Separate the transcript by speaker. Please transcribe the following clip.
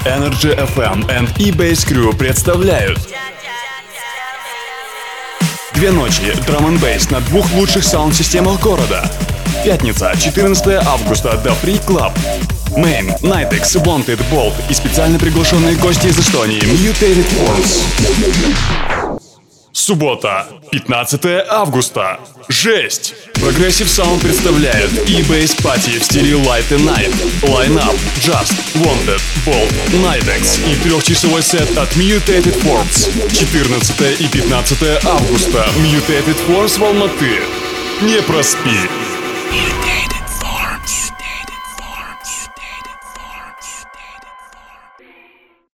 Speaker 1: Energy FM и E-Bass Crew представляют две ночи драм-н-бейс на двух лучших саунд-системах города. Пятница, 14 августа, The Free Club. Main, Nitex, Wanted, Bolt и специально приглашенные гости из Эстонии Mutated Forms. Суббота, 15 августа. Жесть! Progressive Sound представляет E-Bass Party в стиле Light and Night. Line-up, Just, Wanted, Bolt, Nitex и трехчасовой сет от Mutated Forms. 14 и 15 августа. Mutated Forms в Алматы. Не проспи!